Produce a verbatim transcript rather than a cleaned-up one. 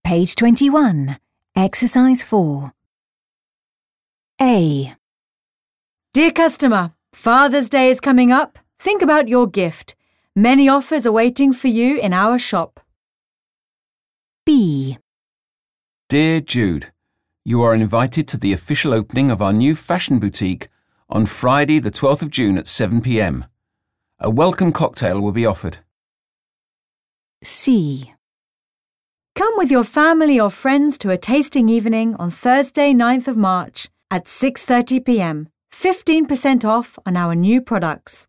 Page twenty-one. Exercise four. A. Dear customer, Father's Day is coming up. Think about your gift. Many offers are waiting for you in our shop. B. Dear Jude, you are invited to the official opening of our new fashion boutique on Friday the twelfth of June at seven p m. A welcome cocktail will be offered. C. Come with your family or friends to a tasting evening on Thursday ninth of March at six thirty p m. fifteen percent off on our new products.